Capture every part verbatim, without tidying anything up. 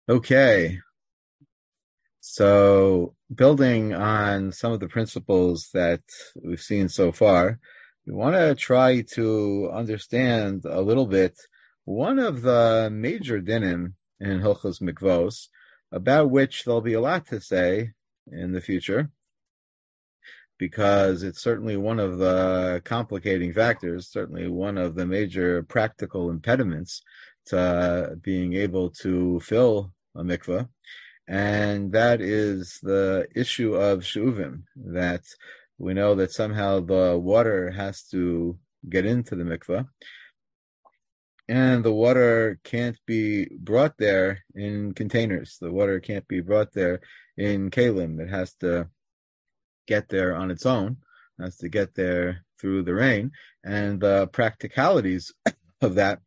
Okay, so building on some of the principles that we've seen so far, we want to try to understand a little bit one of the major dinim in Hilchos Mikvos, about which there'll be a lot to say in the future, because it's certainly one of the complicating factors, certainly one of the major practical impediments to being able to fill a mikveh. And that is the issue of shuvim, that we know that somehow the water has to get into the mikveh, and the water can't be brought there in containers. The water can't be brought there in kalim. It has to get there on its own, it has to get there through the rain, and the practicalities of that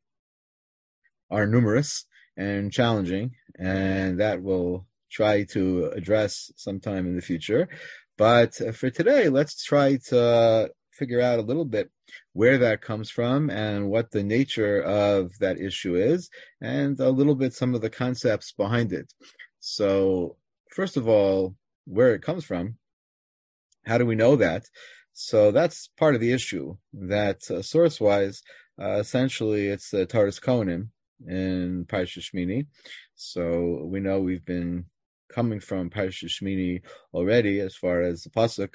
are numerous and challenging, and that will try to address sometime in the future. But for today, let's try to figure out a little bit where that comes from and what the nature of that issue is, and a little bit some of the concepts behind it. So, first of all, where it comes from, how do we know that? So that's part of the issue, that uh, source-wise, uh, essentially it's the Taras Kohanim in Parashat Shmini. So we know we've been coming from Parashat Shmini already, as far as the pasuk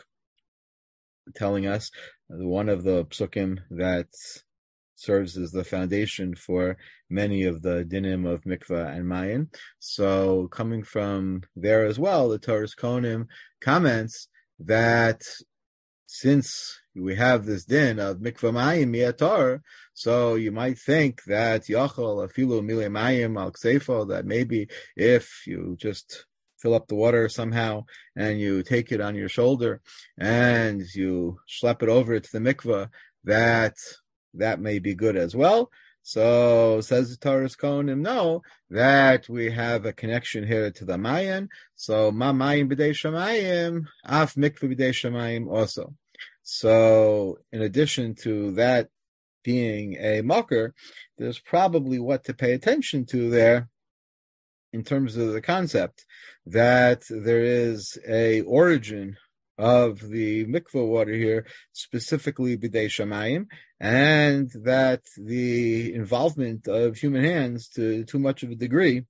telling us one of the psukim that serves as the foundation for many of the dinim of mikvah and mayin. So coming from there as well, the Taras Kohanim comments that since we have this din of mikvah mayim miatar, so you might think that yachol afilu mile mayim al ksefo, that maybe if you just fill up the water somehow and you take it on your shoulder and you schlep it over to the mikvah, that that may be good as well. So says the Taras Kohanim, no, that we have a connection here to the Mayan. So ma Mayim b'dei shamayim, af mikveh b'dei shamayim also. So in addition to that being a mocker, there's probably what to pay attention to there in terms of the concept that there is a origin of the mikveh water here, specifically b'dei shamayim, and that the involvement of human hands to too much of a degree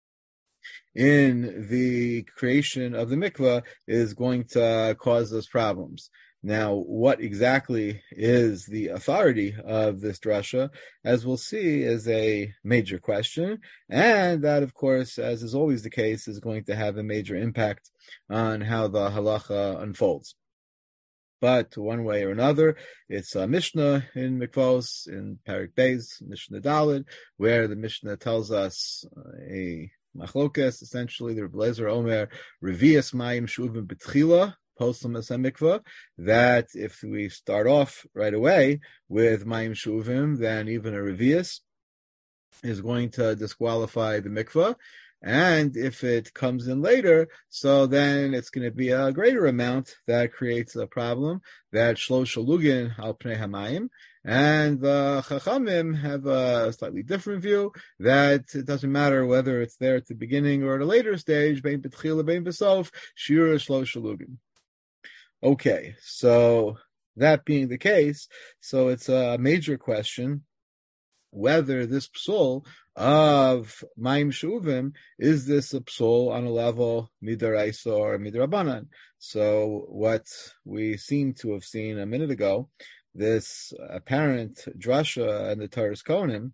in the creation of the mikveh is going to cause us problems. Now, what exactly is the authority of this drasha, as we'll see, is a major question, and that, of course, as is always the case, is going to have a major impact on how the halacha unfolds. But one way or another, it's a Mishnah in Mikvos, in Parak Beis, Mishnah Daled, where the Mishnah tells us uh, a machlokes, essentially, the Rebbe Lezer Omer, Revias Mayim Shuvim B'tchila, Poslam Mikvah, that if we start off right away with Mayim Shuvim, then even a Revias is going to disqualify the mikvah. And if it comes in later, so then it's going to be a greater amount that creates a problem, that shlosh shalugin al pnei hamayim. And the Chachamim have a slightly different view, that it doesn't matter whether it's there at the beginning or at a later stage, bein b'tchila, bein b'sof, shiur shlosh shalugin. Okay, so that being the case, so it's a major question whether this psul of Mayim Shuvim, is this a psul on a level midaraisa or midrabanan? So what we seem to have seen a minute ago, this apparent drasha and the Taras Kohanim,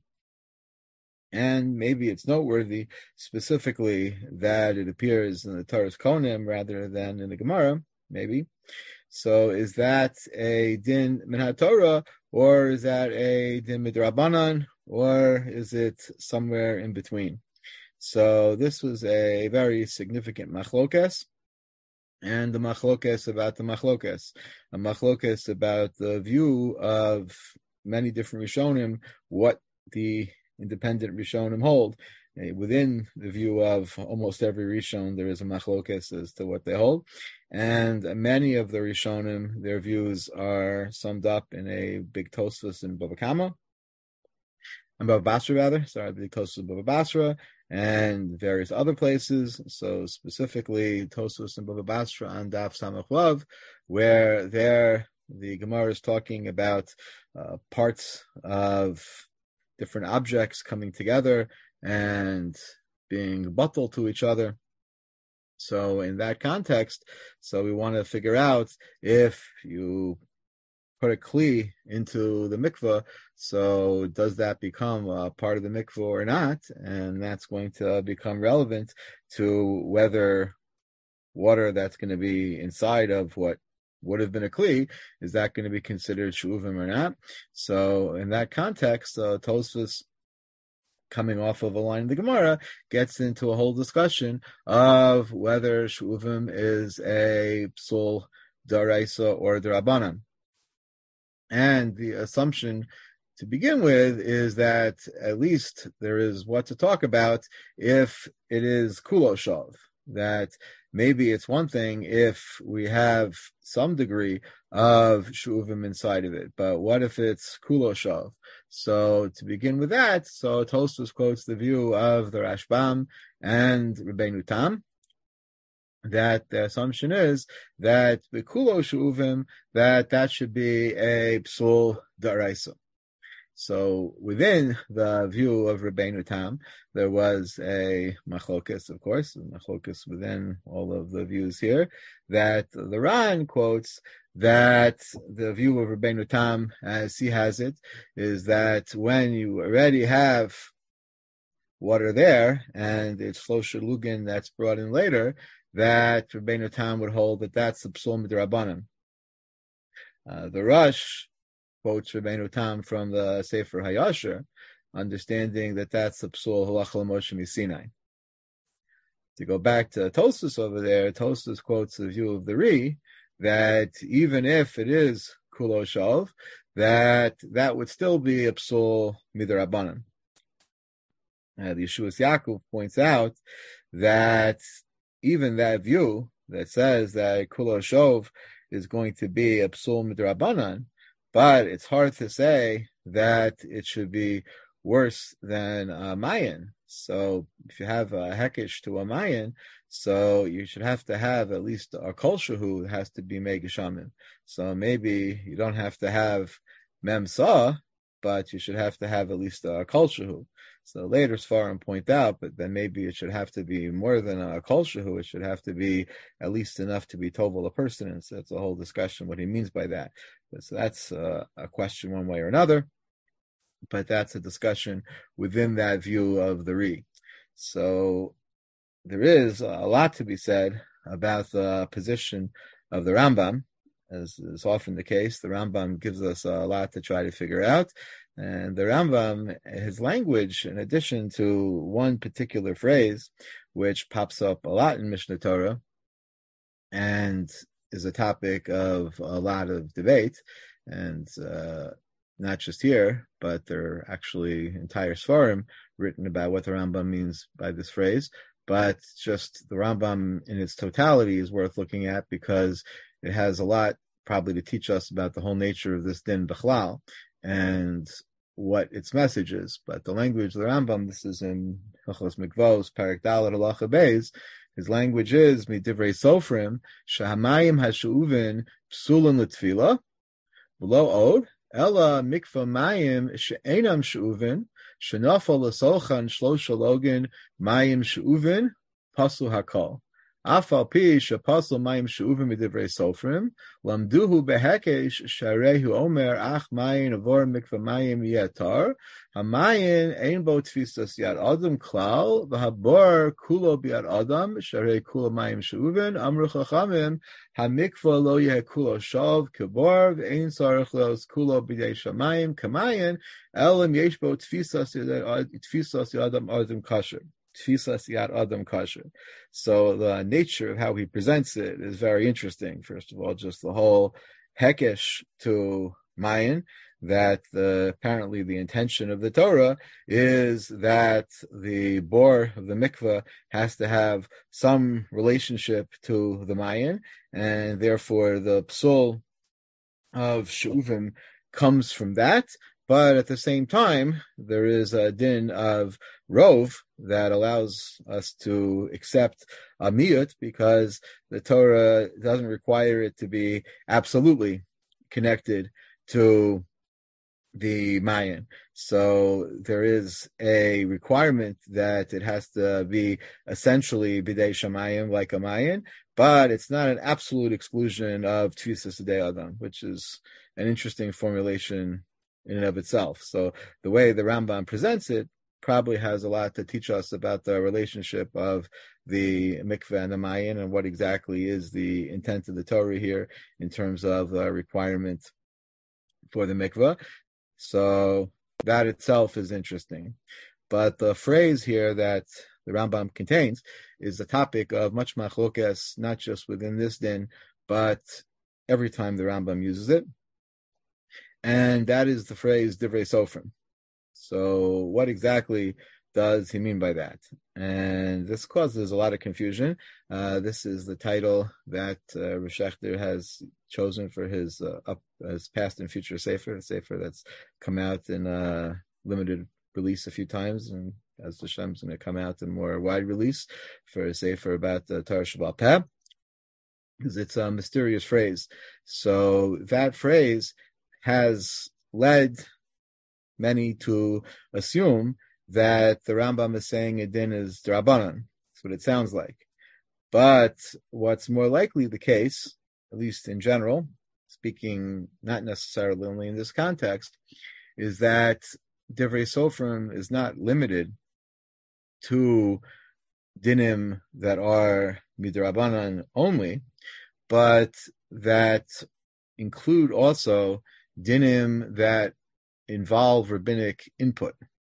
and maybe it's noteworthy specifically that it appears in the Taras Kohanim rather than in the Gemara, maybe. So is that a din min haTorah, or is that a din midrabanan, or is it somewhere in between? So this was a very significant machlokes, and the machlokes about the machlokes, a machlokes about the view of many different Rishonim, what the independent Rishonim hold. Within the view of almost every Rishon, there is a machlokes as to what they hold. And many of the Rishonim, their views are summed up in a big Tosfos in Bava Kama. and Bava Basra rather, sorry, the Tosfos and Bava Basra, and various other places. So specifically, Tosfos and Bava Basra on Daf Samach Vav, where there the Gemara is talking about uh, parts of different objects coming together and being buttal to each other. So in that context, so we want to figure out if you put a kli into the mikveh, so does that become a part of the mikveh or not? And that's going to become relevant to whether water that's going to be inside of what would have been a kli, is that going to be considered shuvim or not? So in that context, uh, Tosfos, coming off of a line in the Gemara, gets into a whole discussion of whether shuvim is a psul daraisa or darabanan. And the assumption to begin with is that at least there is what to talk about if it is kuloshav, that maybe it's one thing if we have some degree of shuvim inside of it, but what if it's kuloshav? So to begin with that, so Tosfos quotes the view of the Rashbam and Rabbeinu Tam, that the assumption is that the kulo shuvim, that that should be a psul daraisa. So within the view of Rabbeinu Tam, there was a machlokas, of course, a machlokas within all of the views here, that the Ran quotes that the view of Rabbeinu Tam, as he has it, is that when you already have water there, and it's Shlosha Lugin that's brought in later, that Rabbeinu Tam would hold that that's the psul midrabanan. Uh, the Rush quotes Rabbeinu Tam from the Sefer Hayasher, understanding that that's the psul halacha l'Moshe miSinai. To go back to Tosfos over there, Tosfos quotes the view of the Ri, that even if it is kuloshav, that that would still be a psul midrabanan. Uh, the Yeshuas Yaakov points out that even that view that says that kuloshav is going to be a psul midrabanan, but it's hard to say that it should be worse than a mayan. So if you have a hekesh to a mayan, so you should have to have at least a kol shehu that has to be megashamim. So maybe you don't have to have memsa, but you should have to have at least a kol shehu. So later Sfarim point out, but then maybe it should have to be more than a kol shehu. It should have to be at least enough to be tovel a person. And so that's a whole discussion what he means by that. But so that's uh, a question one way or another. But that's a discussion within that view of the Ri. So there is a lot to be said about the position of the Rambam, as is often the case. The Rambam gives us a lot to try to figure out. And the Rambam, his language, in addition to one particular phrase, which pops up a lot in Mishnah Torah, and is a topic of a lot of debate, and uh, not just here, but there are actually entire Sfarim written about what the Rambam means by this phrase. But just the Rambam in its totality is worth looking at because it has a lot probably to teach us about the whole nature of this din b'chlal and what its message is. But the language of the Rambam, this is in Hilchos Mikvos, Parak Dalet Halacha Beis, his language is midivrei sofrim shahamayim hashuuvin psulin l'tfila v'lo od ela mikva mayim she'enam she'uvin shenafal l'solchan shlosha login mayim she'uvin pasul hakol. Afal pi shepasul mayim she'uvin midivrei sofrim lamduhu behekesh sharehu omer ach mayin avor mikva mayim yetar hamayin ein bo tfisas yad adam klal v'habor kulo biad adam sharei kulo mayim she'uvin amru chachamim hamikva lo yeh kulo shav kebor v'ein sarich los kulo b'dei shamayim kamayin elam yesh bo tfisas yad adam adam kasher. Tfisas yad adam kasher. So the nature of how he presents it is very interesting. First of all, just the whole hekesh to mayin, that the, apparently the intention of the Torah is that the bor of the mikveh has to have some relationship to the mayin, and therefore the psul of she'uvim comes from that. But at the same time, there is a din of rov that allows us to accept a miyut because the Torah doesn't require it to be absolutely connected to the Mayan. So there is a requirement that it has to be essentially bidei shamayim, like a Mayan, but it's not an absolute exclusion of tfisas adei adam, which is an interesting formulation in and of itself. So the way the Rambam presents it probably has a lot to teach us about the relationship of the mikveh and the Mayan and what exactly is the intent of the Torah here in terms of the requirement for the mikveh. So that itself is interesting. But the phrase here that the Rambam contains is the topic of much machlokes, not just within this din, but every time the Rambam uses it. And that is the phrase divrei sofrim. So what exactly does he mean by that? And this causes a lot of confusion. Uh, this is the title that uh, Rosh Hashanah has chosen for his uh, up his past and future sefer, a sefer that's come out in a limited release a few times, and as Hashem's going to come out in more wide release for a sefer about the Torah Sheba'al Peh, because it's a mysterious phrase. So that phrase has led many to assume that the Rambam is saying a din is d'Rabbanan. That's what it sounds like. But what's more likely the case, at least in general, speaking not necessarily only in this context, is that Divrei Sofrim is not limited to dinim that are midrabanan only, but that include also dinim that involve rabbinic input.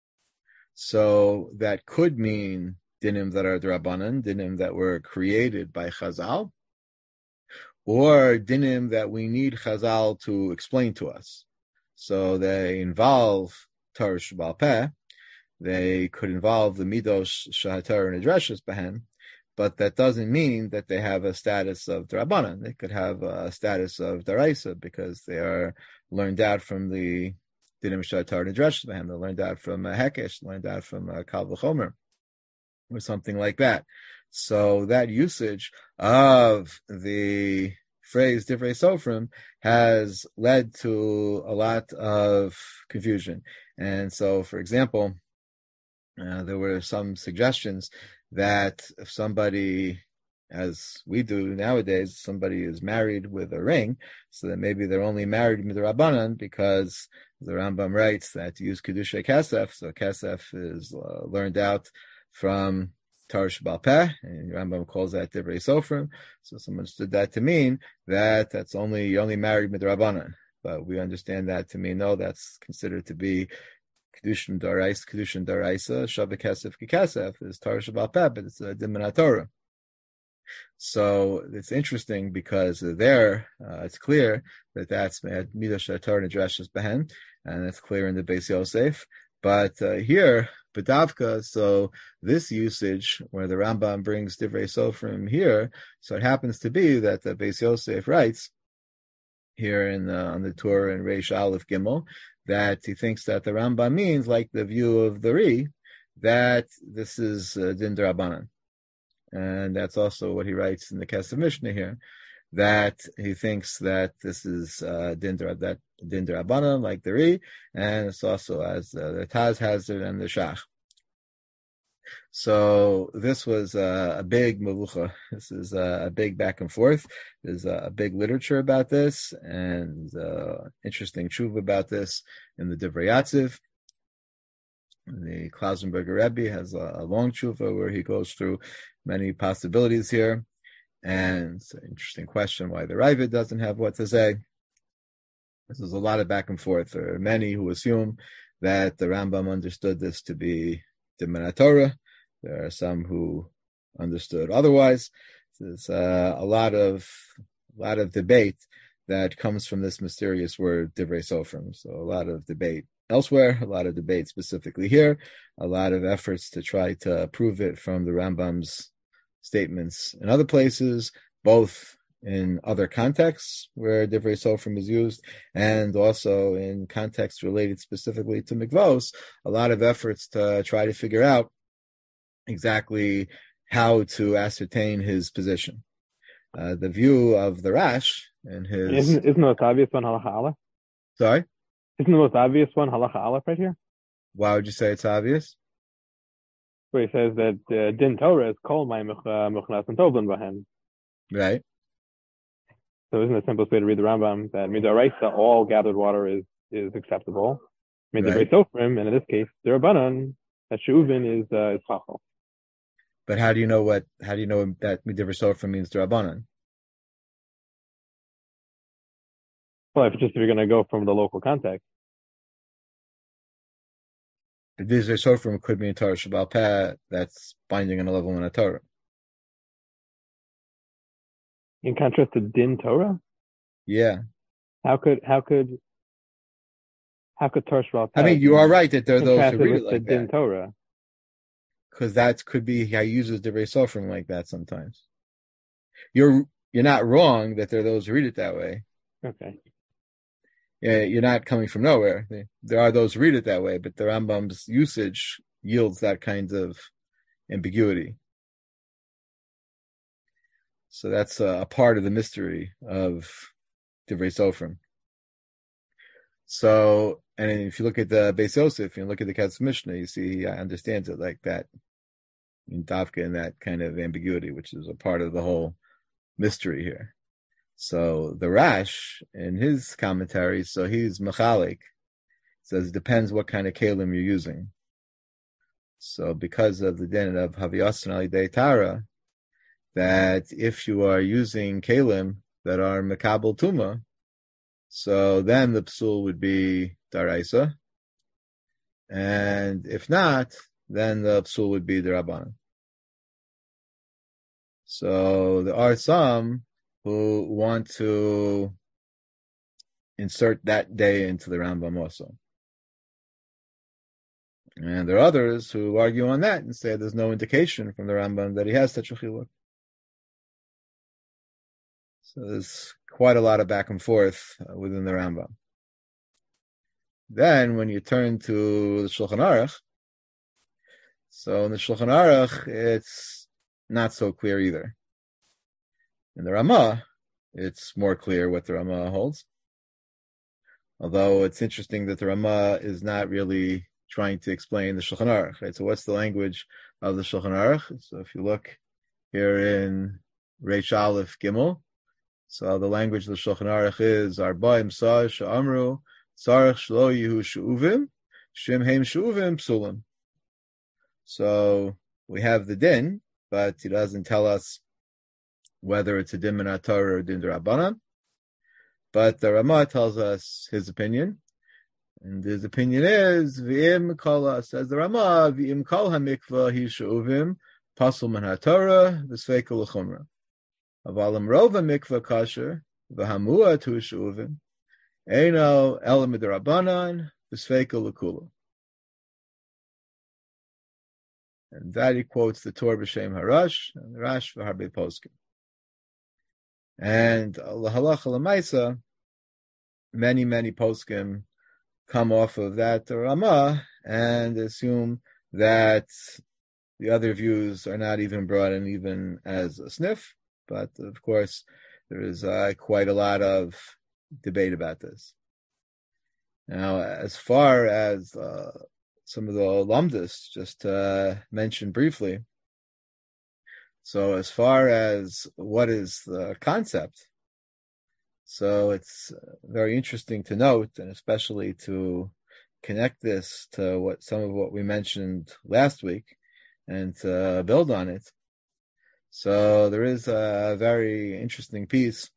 So that could mean dinim that are drabanan, dinim that were created by Chazal, or dinim that we need Chazal to explain to us. So they involve Torah Sheba'al Peh, they could involve the midos shahatar and adreshes behen, but that doesn't mean that they have a status of drabanan. They could have a status of daraisa because they are learned out from the dinim shahatar and adreshes behen. They learned out from uh, Hekesh, learned out from uh, Kal V'chomer, or something like that. So that usage of the phrase divrei sofrim has led to a lot of confusion. And so, for example, uh, there were some suggestions that if somebody, as we do nowadays, somebody is married with a ring, so that maybe they're only married midrabanan because the Rambam writes that to use kedusha kasef, so kasef is uh, learned out from Torah Sheba'al Peh, and Rambam calls that divrei sofrim. So someone understood that to mean that that's only you're only married midrabanan, but we understand that to mean no, that's considered to be kedushin daraisa, kedushin daraisa, shaveh kasef kikasef is Torah Sheba'al Peh, but it's a din min Torah. So it's interesting because there uh, it's clear that that's midas Torah nedrashes behen, and it's clear in the Beis Yosef. But uh, here, B'davka, so this usage where the Rambam brings divrei sofrim here, so it happens to be that the Beis Yosef writes here in uh, on the Torah in Reish Aleph Gimel that he thinks that the Rambam means, like the view of the Ri, that this is uh, din d'Rabbanan. And that's also what he writes in the Kesef Mishnah here, that he thinks that this is uh, din that din d'Rabbanan, like the Ri, and it's also as uh, the Taz has it and the Shach. So this was uh, a big melucha. This is uh, a big back and forth. There's a, a big literature about this, and uh, interesting tshuva about this in the Divrei Yatziv. The Klausenberger Rebbe has a, a long tshuva where he goes through many possibilities here, and it's an interesting question why the Ravid doesn't have what to say. This is a lot of back and forth. There are many who assume that the Rambam understood this to be din min Torah. There are some who understood otherwise. There's uh, a lot of a lot of debate that comes from this mysterious word divrei sofrim. So a lot of debate elsewhere, a lot of debate specifically here, a lot of efforts to try to prove it from the Rambam's statements in other places, both in other contexts where Divrei Sofrim is used, and also in contexts related specifically to mikvos, a lot of efforts to try to figure out exactly how to ascertain his position. Uh, the view of the Rash and his... Isn't, isn't the most obvious one halacha aleph? Sorry? Isn't the most obvious one halacha aleph right here? Why would you say it's obvious? Where he says that uh, din Torah is kol my muchnas and tovlin bahem. Right. So isn't the simplest way to read the Rambam that midaraisa, all gathered water is is acceptable? Midavrei Right. sofrim, and in this case, the Rabbanan, that sheuvin is uh, is possible. But how do you know what? How do you know that Midivrei Sofrim means Drabanan? Well, if just if you're going to go from the local context, The Midivrei Sofrim could mean Torah Shabbal Peh, that's binding on a level in a Torah. in contrast to din Torah, Yeah. how could how could how could Torah Sheba'al I mean, you are right that there are those who contrasted read with it the like din that. Torah? Because that could be how he uses Divrei Sofrim like that sometimes. You're you're not wrong that there are those who read it that way. Okay. Yeah, you're not coming from nowhere. There are those who read it that way, but the Rambam's usage yields that kind of ambiguity. So that's a, a part of the mystery of Divrei Sofrim. So, and if you look at the Beis Yosef, you look at the Ketz Mishnah, you see he understands it like that, in Davka, in that kind of ambiguity, which is a part of the whole mystery here. So the Rash, in his commentary, so he's Mechalik, says it depends what kind of kalim you're using. So because of the din of Haviyasan Ali Dei Tara, that if you are using kalim that are Mekabel Tuma, so then the psul would be Daraisa, and if not, then the psul would be Darabanan. So there are some who want to insert that day into the Rambam also. And there are others who argue on that and say there's no indication from the Rambam that he has such a chiluk. So there's quite a lot of back and forth uh, within the Rambam. Then when you turn to the Shulchan Aruch, so in the Shulchan Aruch, it's not so clear either. In the Ramah, it's more clear what the Ramah holds. Although it's interesting that the Ramah is not really trying to explain the Shulchan Aruch. Right? So what's the language of the Shulchan Aruch? So if you look here in Reish Aleph Gimel, so the language of the Shulchan Aruch is Arba'im Sa Sha'amru Tzarech Shlo Yehu She'uvim Shem Heim She'uvim Psulim. So we have the din, but he doesn't tell us whether it's a din min Torah or din d'Rabbanan. But the Ramah tells us his opinion, and his opinion is V'im Kala, says the Ramah, V'im Kal HaMikvah Hi She'uvim Pasul min HaTorah V'Sveika L'Chumra. Avalim Rova Mikvah Kasher V'Hamua Tu She'uvim Eino El Midrabanan V'Sveika L'Kula. And that he quotes the Torah B'Shem Harash and the Rash V'Harbe Poskim. And L'Halacha L'Maisa, many, many poskim come off of that Ramah and assume that the other views are not even brought in even as a sniff. But, of course, there is uh, quite a lot of debate about this. Now, as far as uh, some of the Lamdas, just uh, mentioned briefly, so as far as what is the concept, so it's very interesting to note, and especially to connect this to what some of what we mentioned last week and to build on it. So there is a very interesting piece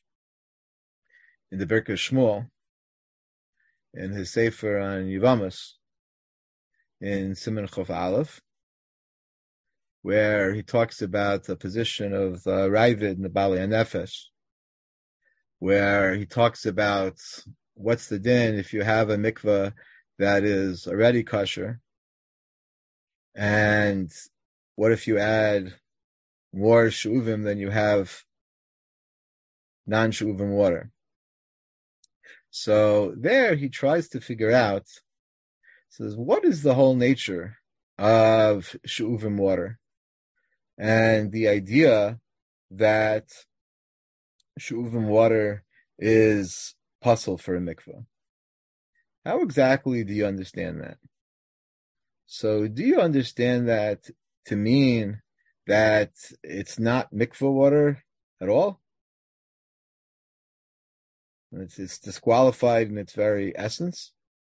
in the Birkas Shmuel, in his Sefer on Yivamas, in Siman Chof Aleph, where he talks about the position of the Ravid and the Bali Nefesh, where he talks about what's the din if you have a mikveh that is already kosher, and what if you add more shuvim than you have non-she'uvim water. So there he tries to figure out, says, what is the whole nature of she'uvim water? And the idea that she'uvim water is puzzle for a mikveh. How exactly do you understand that? So do you understand that to mean that it's not mikveh water at all? It's, it's disqualified in its very essence?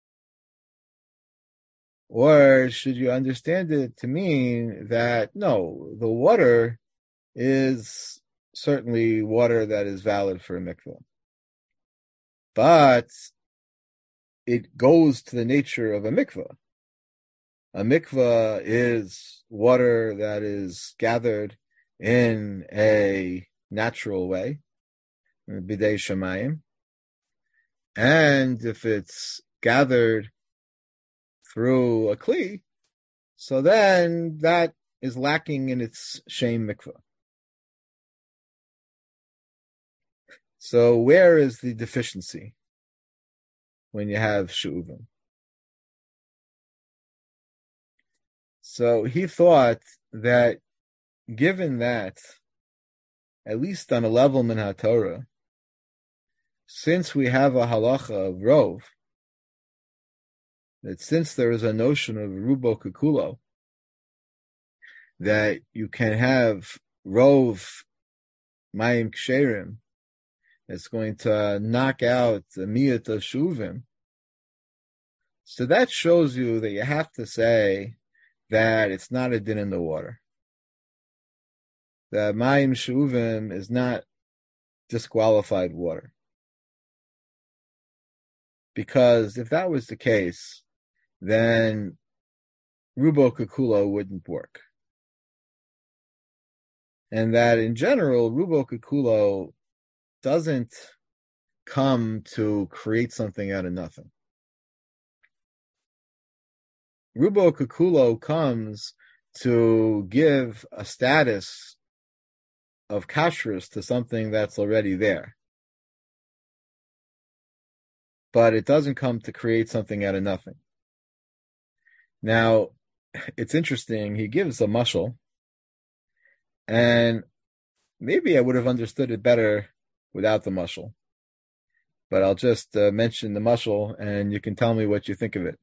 Or should you understand it to mean that, no, the water is certainly water that is valid for a mikveh, but it goes to the nature of a mikveh. A mikveh is water that is gathered in a natural way, bidei shamayim, and if it's gathered through a kli, so then that is lacking in its shem mikveh. So where is the deficiency when you have she'uvim? So he thought that given that, at least on a level min HaTorah, since we have a halacha of rov, that since there is a notion of rubo kekulo, that you can have rov mayim ksherim, that's going to knock out the miyat of shuvim. So that shows you that you have to say that it's not a din in the water. That mayim shuvim is not disqualified water. Because if that was the case, then rubo kekulo wouldn't work. And that in general, rubo kekulo doesn't come to create something out of nothing. Rubo kekulo comes to give a status of kashrus to something that's already there. But it doesn't come to create something out of nothing. Now, it's interesting, he gives a mashal, and maybe I would have understood it better without the mashal. But I'll just uh, mention the mashal, and you can tell me what you think of it.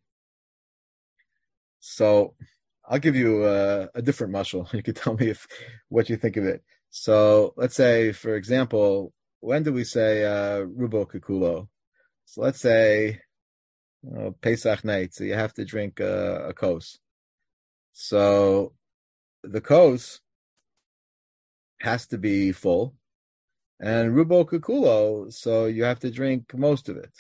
So, I'll give you a, a different mashal. You can tell me if what you think of it. So, let's say, for example, when do we say uh, rubo kekulo? So let's say uh, Pesach night, so you have to drink uh, a kos. So the kos has to be full, and rubo kekulo, so you have to drink most of it.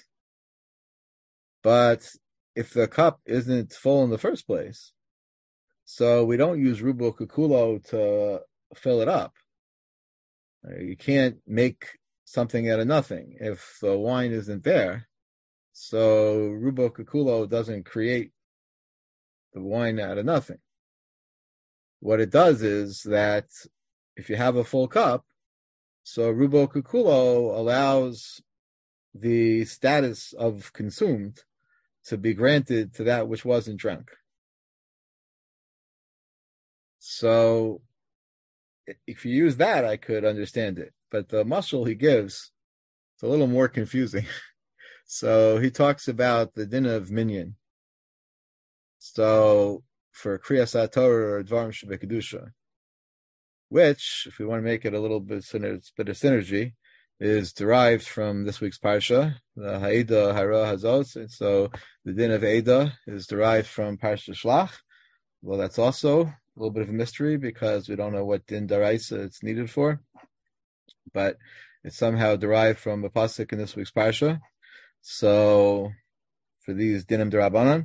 But if the cup isn't full in the first place, so we don't use rubo kekulo to fill it up. You can't make something out of nothing if the wine isn't there. So rubo kekulo doesn't create the wine out of nothing. What it does is that if you have a full cup, so rubo kekulo allows the status of consumed to be granted to that which wasn't drunk. So if you use that, I could understand it. But the mashal he gives, it's a little more confusing. So he talks about the din of minyan. So for kriyas HaTorah or dvarim shebekadusha, which, if we want to make it a little bit, bit of synergy, is derived from this week's parsha, the Ha'eda Hara Hazot. And so the din of Eda is derived from Parsha Shlach. Well, that's also a little bit of a mystery because we don't know what din daraisa it's needed for, but it's somehow derived from a pasuk in this week's parsha. So for these dinim derabanan,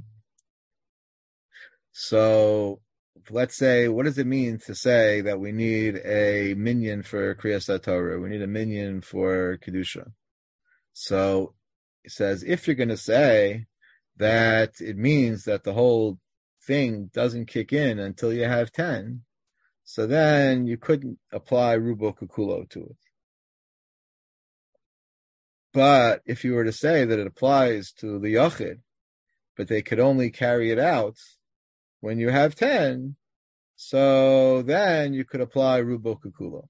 so let's say, what does it mean to say that we need a minyan for kriyas HaTorah? We need a minyan for kedusha. So it says, if you're going to say that it means that the whole thing doesn't kick in until you have ten, so then you couldn't apply rubo kekulo to it. But if you were to say that it applies to the Yachid, but they could only carry it out when you have ten, so then you could apply Rubo Kukulo.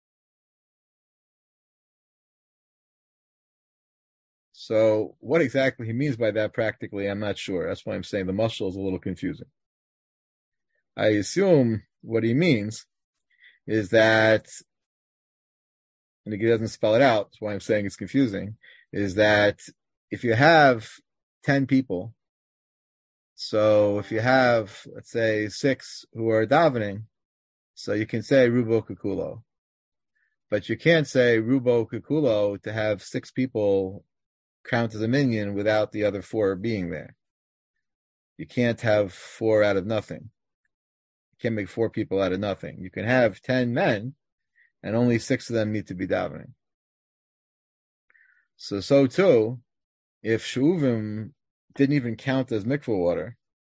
So what exactly he means by that practically, I'm not sure. That's why I'm saying the mashal is a little confusing. I assume what he means is that, and he doesn't spell it out, that's why I'm saying it's confusing, is that if you have ten people, so if you have, let's say, six who are davening, so you can say Rubo Kukulo. But you can't say Rubo Kukulo to have six people count as a minyan without the other four being there. You can't have four out of nothing. You can't make four people out of nothing. You can have ten men, and only six of them need to be davening. So, so too, if Shuvim didn't even count as mikvah water,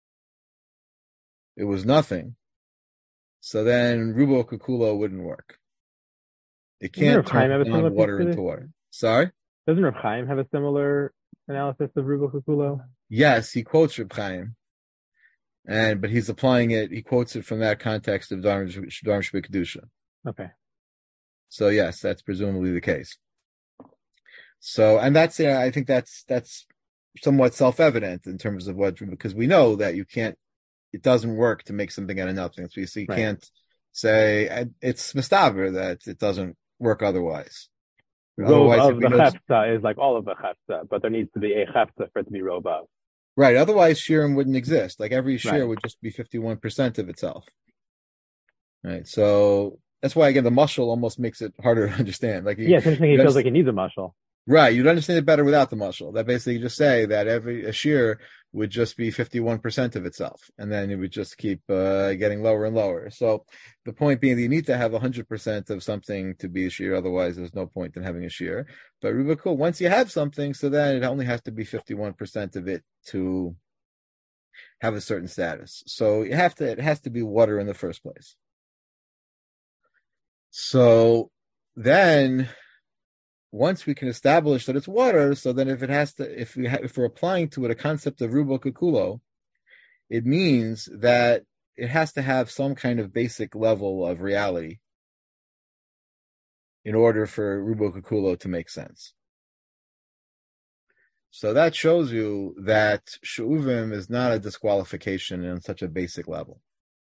it was nothing, so then Rubo Kukulo wouldn't work. It can't turn non-water into water. Sorry? Doesn't Reb Chaim have a similar analysis of Rubo Kukulo? Yes, he quotes Reb Chaim, and but he's applying it. He quotes it from that context of Dharm Shvei Kedusha. Okay. So yes, that's presumably the case. So, and that's uh, I think that's that's somewhat self-evident in terms of what, because we know that you can't. It doesn't work to make something out of nothing. So you, so you right. can't say it's mistaver that it doesn't work otherwise. Rov of the chefza is like all of the chefza, but there needs to be a chefza for it to be rov of. Right. Otherwise, shirim wouldn't exist. Like every shir right. would just be fifty-one percent of itself. Right. So that's why, again, the mashal almost makes it harder to understand. Like, yeah, it's interesting. He feels like he needs a mashal. Right. You'd understand it better without the mashal. That basically just say that every a shir would just be fifty-one percent of itself, and then it would just keep uh, getting lower and lower. So the point being that you need to have one hundred percent of something to be a shir, otherwise there's no point in having a shir. But Rubakul, once you have something, so then it only has to be fifty-one percent of it to have a certain status. So you have to, it has to be water in the first place. So then, once we can establish that it's water, so then if it has to, if we ha- if we're applying to it a concept of Rubo Kukulo, it means that it has to have some kind of basic level of reality in order for Rubo Kukulo to make sense. So that shows you that She'uvim is not a disqualification on such a basic level.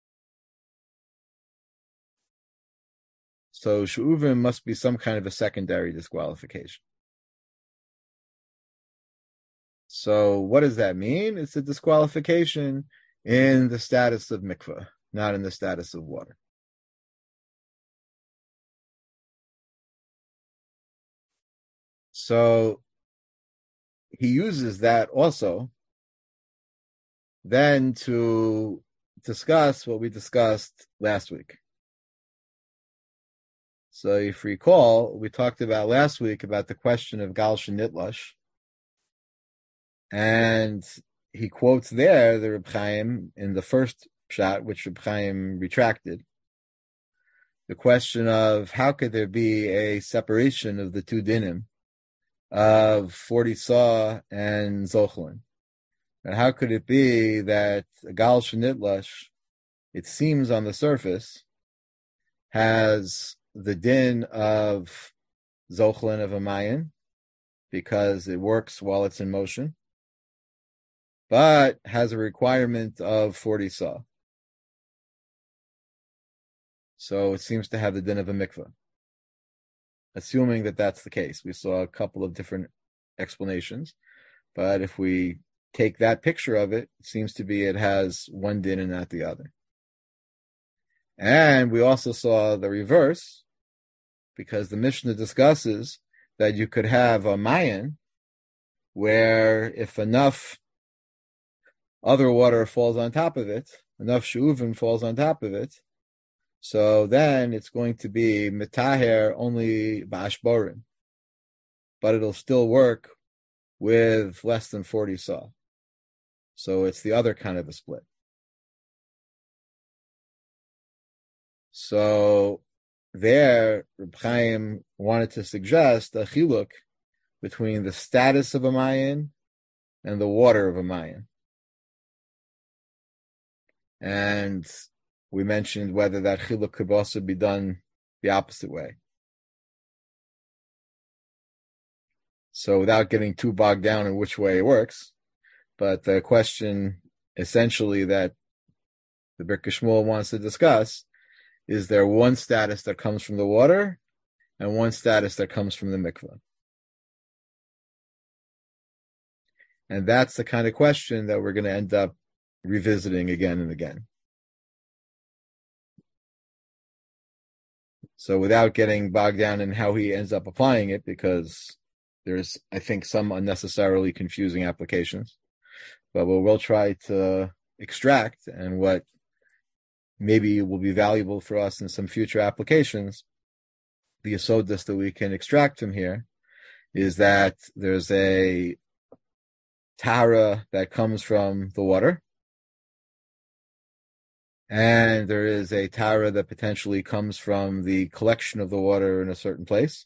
So She'uvim must be some kind of a secondary disqualification. So what does that mean? It's a disqualification in the status of mikveh, not in the status of water. So he uses that also then to discuss what we discussed last week. So if you recall, we talked about last week about the question of Gal Shenitlash. And he quotes there the Reb Chaim in the first shot, which Reb Chaim retracted. The question of how could there be a separation of the two dinim of forty saw and Zochlin? And how could it be that Gal Shenitlash, it seems on the surface, has the din of Zochlin of a Mayan, because it works while it's in motion, but has a requirement of forty saw. So it seems to have the din of a mikveh. Assuming that that's the case, we saw a couple of different explanations, but if we take that picture of it, it seems to be it has one din and not the other. And we also saw the reverse, because the Mishnah discusses that you could have a Mayan where if enough other water falls on top of it, enough She'uvim falls on top of it, so then it's going to be Metaher only Ba'ashborim, but it'll still work with less than forty saw. So it's the other kind of a split. So there, Reb Chaim wanted to suggest a chiluk between the status of a mayan and the water of a mayan. And we mentioned whether that chiluk could also be done the opposite way. So without getting too bogged down in which way it works, but the question essentially that the Birkei Shmuel wants to discuss is there one status that comes from the water and one status that comes from the mikveh. And that's the kind of question that we're going to end up revisiting again and again. So without getting bogged down in how he ends up applying it, because there's, I think, some unnecessarily confusing applications, but what we'll try to extract and what maybe will be valuable for us in some future applications, the yesodus that we can extract from here is that there's a tara that comes from the water, and there is a tara that potentially comes from the collection of the water in a certain place,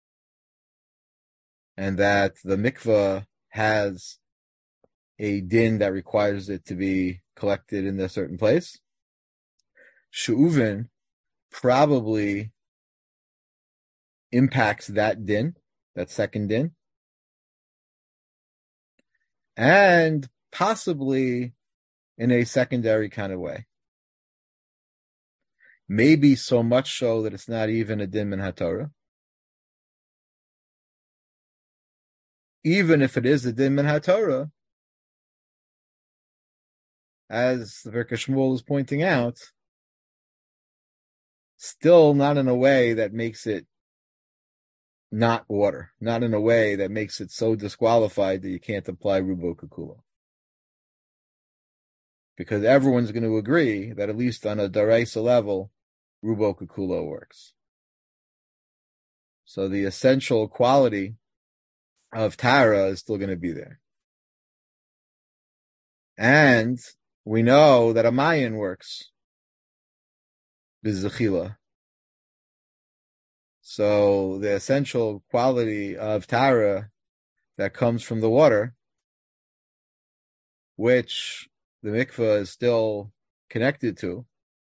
and that the mikveh has a din that requires it to be collected in a certain place. She'uvin probably impacts that din, that second din, and possibly in a secondary kind of way. Maybe so much so that it's not even a din min haTorah. Even if it is a din min haTorah, as the Birkei Shmuel is pointing out, still not in a way that makes it not water, not in a way that makes it so disqualified that you can't apply rubo kekulo. Because everyone's going to agree that at least on a daraisa level, rubo kekulo works. So the essential quality of tara is still going to be there. And we know that a mayan works bizachila. So the essential quality of tara that comes from the water, which the mikveh is still connected to,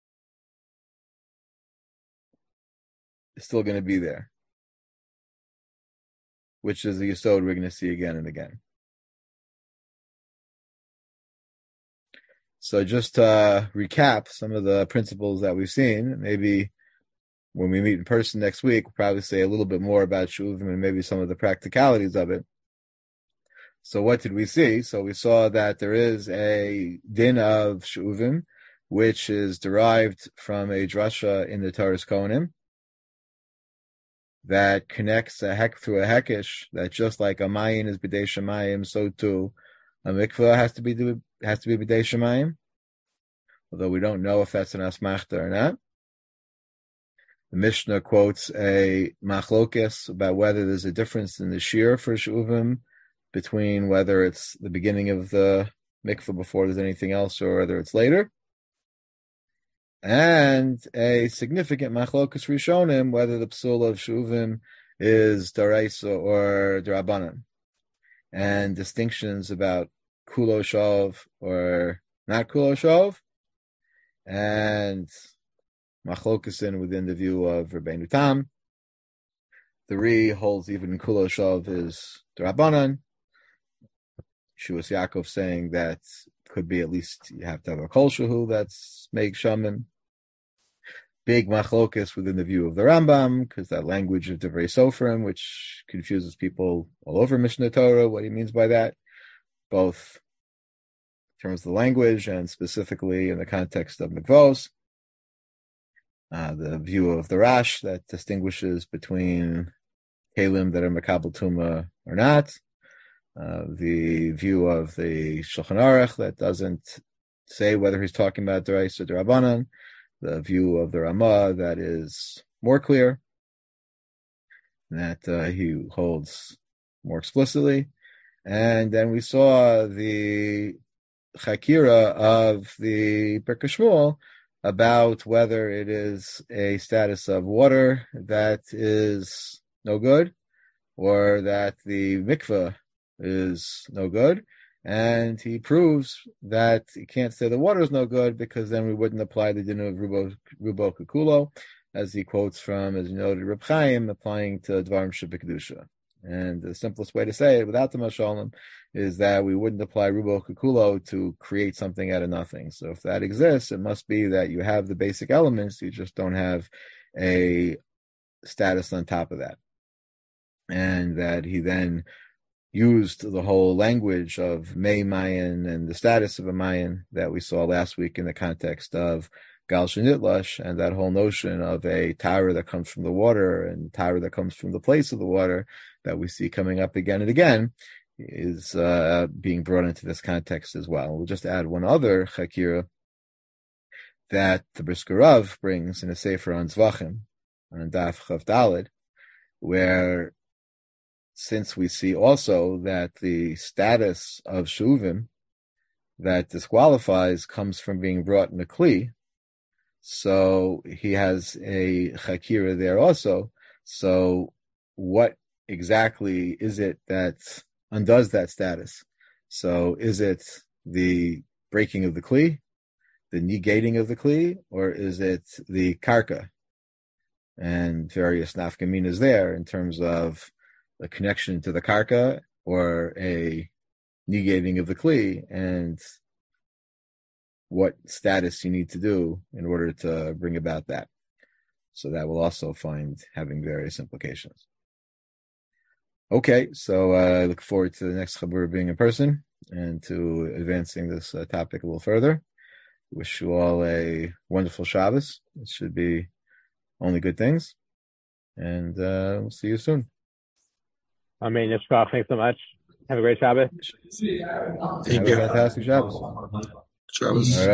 is still going to be there, which is the yesod we're going to see again and again. So just to recap some of the principles that we've seen, maybe when we meet in person next week, we'll probably say a little bit more about shuvim and maybe some of the practicalities of it. So what did we see? So we saw that there is a din of shuvim, which is derived from a drasha in the Toras Kohanim that connects a hek through a hekish, that just like a mayin is b'dei shemayim, so too a mikveh has to be has to be b'dei shemayim, although we don't know if that's an asmachta or not. The Mishnah quotes a machlokes about whether there's a difference in the shir for shuvim between whether it's the beginning of the mikveh before there's anything else or whether it's later. And a significant machlokes rishonim, whether the psul of shuvim is daraisa or darabanan, and distinctions about kulo shov or not kulo shov, and machlokesin within the view of Rabbeinu Tam. The Ri holds even kulo shov is darabanan. Shuas Yaakov saying that could be at least you have to have a kol shehu that's make shaman. Big machlokes within the view of the Rambam, because that language of Divrei Sofrim, which confuses people all over Mishnah Torah, what he means by that, both in terms of the language and specifically in the context of mikvos. Uh, the view of the Rash that distinguishes between kalim that are makabel tuma or not. Uh, the view of the Shulchan Aruch that doesn't say whether he's talking about D'oraisa or D'Rabbanan. The view of the Ramah that is more clear, that uh, he holds more explicitly. And then we saw the Chakira of the Birkei Shmuel about whether it is a status of water that is no good, or that the mikveh is no good. And he proves that you can't say the water is no good because then we wouldn't apply the din of rubo, rubo kukulo, as he quotes from, as you noted, Reb Chaim, applying to Dvarim Shebekdusha. And the simplest way to say it, without the Mashalim, is that we wouldn't apply rubo kukulo to create something out of nothing. So if that exists, it must be that you have the basic elements, you just don't have a status on top of that. And that he then used the whole language of May Mayan and the status of a Mayan that we saw last week in the context of Gal Shenitlash, and that whole notion of a Tara that comes from the water and Tara that comes from the place of the water that we see coming up again and again is uh, being brought into this context as well. We'll just add one other Chakira that the Brisker Rav brings in a Sefer on Zvachim, on Daf Chav Daled, where since we see also that the status of Shuvim that disqualifies comes from being brought in a Kli, so he has a Chakira there also. So what exactly is it that undoes that status? So is it the breaking of the Kli, the negating of the Kli, or is it the Karka? And various nafkaminas there in terms of a connection to the karka or a negating of the kli, and what status you need to do in order to bring about that. So that will also find having various implications. Okay, so uh, I look forward to the next Chabur being in person and to advancing this uh, topic a little further. Wish you all a wonderful Shabbos. It should be only good things. And uh, we'll see you soon. Amen. Yishkach, thanks so much. Have a great Shabbos. Have a fantastic Shabbos. Shabbos. All right.